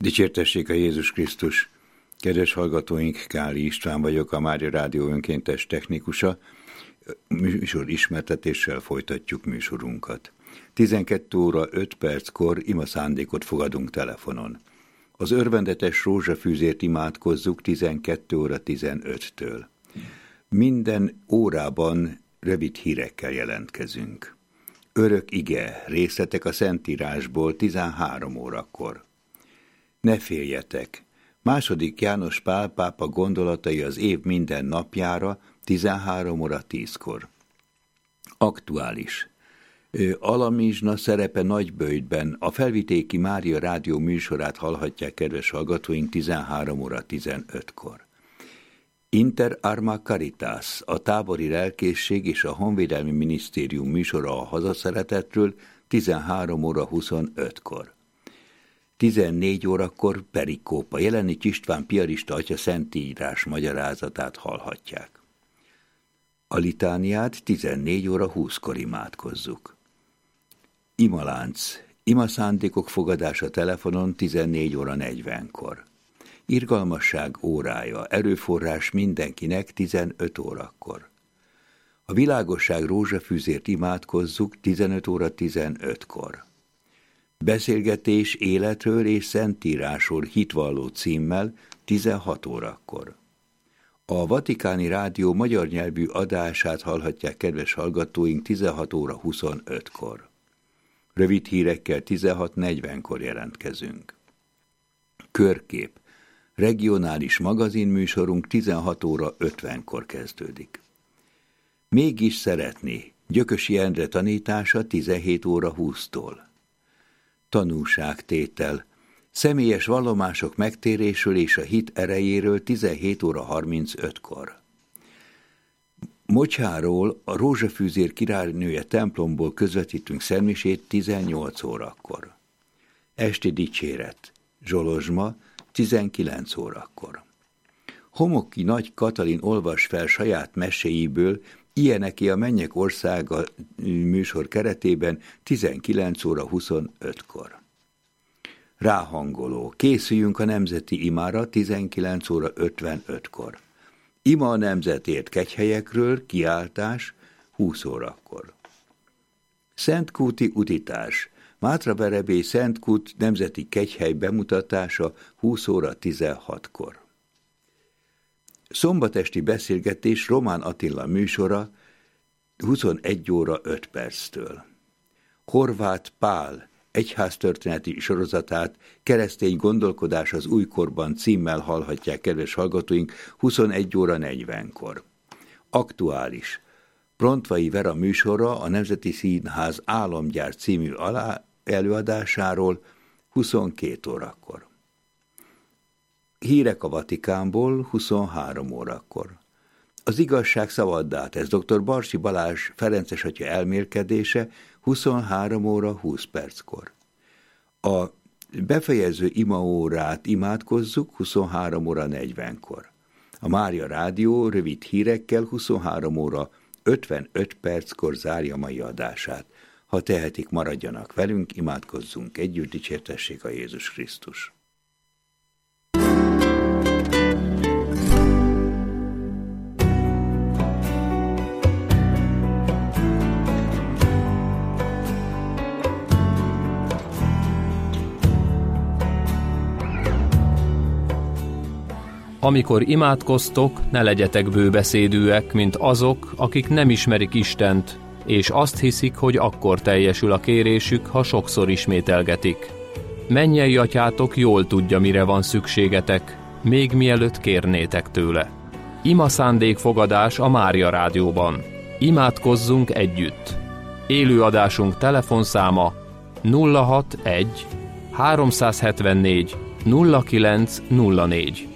Dicsértessék a Jézus Krisztus! Kedves hallgatóink, Káli István vagyok, a Mária Rádió önkéntes technikusa. Műsor ismertetéssel folytatjuk műsorunkat. 12 óra 5 perckor imaszándékot fogadunk telefonon. Az örvendetes rózsafűzért imádkozzuk 12 óra 15-től. Minden órában rövid hírekkel jelentkezünk. Örök ige, részletek a Szentírásból 13 órakor. Ne féljetek! II. János Pál pápa gondolatai az év minden napjára 13 óra 10-kor. Aktuális. Alamizsna szerepe Nagyböjtben, a Felvidéki Mária Rádió műsorát hallhatják, kedves hallgatóink, 13 óra 15-kor. Inter Arma Caritas, a tábori lelkészség és a Honvédelmi Minisztérium műsora a hazaszeretetről 13 óra 25-kor. 14 órakor perikópa, Jelenics István piarista atya szentírás magyarázatát hallhatják. A litániát 14 óra 20-kor imádkozzuk. Imalánc, imaszándékok fogadása telefonon 14 óra 40-kor. Irgalmasság órája, erőforrás mindenkinek 15 órakor. A világosság rózsafűzért imádkozzuk 15 óra 15-kor. Beszélgetés életről és szentírásról hitvalló címmel 16 órakor. A Vatikáni Rádió magyar nyelvű adását hallhatják, kedves hallgatóink, 16 óra 25-kor. Rövid hírekkel 16:40-kor jelentkezünk. Körkép. Regionális magazinműsorunk 16 óra 50-kor kezdődik. Mégis szeretni. Gyökösi Endre tanítása 17 óra 20-tól. Tanúságtétel. Személyes vallomások megtérésről és a hit erejéről 17 óra 35-kor. Mocsárról, a Rózsafűzér királynője templomból közvetítünk szentmisét 18 órakor. Esti dicséret. Zsolozsma 19 órakor. Homoki Nagy Katalin olvas fel saját meséiből Ilyeneké a Mennyek Országa műsor keretében 19 óra 25-kor. Ráhangoló. Készüljünk a nemzeti imára 19 óra 55-kor. Ima a nemzetért kegyhelyekről, kiáltás 20 órakor. Szentkúti utitás. Mátraverebély Szentkút nemzeti kegyhely bemutatása 20 óra 16-kor. Szombatesti beszélgetés Román Attila műsora 21 óra 5 perctől. Horváth Pál egyháztörténeti sorozatát Keresztény gondolkodás az újkorban címmel hallhatják, kedves hallgatóink, 21 óra 40-kor. Aktuális. Prontvai Vera műsora a Nemzeti Színház Álomgyár című előadásáról 22 órakor. Hírek a Vatikánból 23 órakor. Az igazság szabaddá tesz, dr. Barsi Balázs ferences atya elmélkedése 23 óra 20 perckor. A befejező imaórát imádkozzuk 23 óra 40-kor. A Mária Rádió rövid hírekkel 23 óra 55 perckor zárja mai adását. Ha tehetik, maradjanak velünk, imádkozzunk együtt, dicsértessék a Jézus Krisztus. Amikor imádkoztok, ne legyetek bőbeszédűek, mint azok, akik nem ismerik Istent, és azt hiszik, hogy akkor teljesül a kérésük, ha sokszor ismételgetik. Mennyei atyátok jól tudja, mire van szükségetek, még mielőtt kérnétek tőle. Ima szándékfogadás a Mária Rádióban. Imádkozzunk együtt. Élőadásunk telefonszáma 061 374 0904.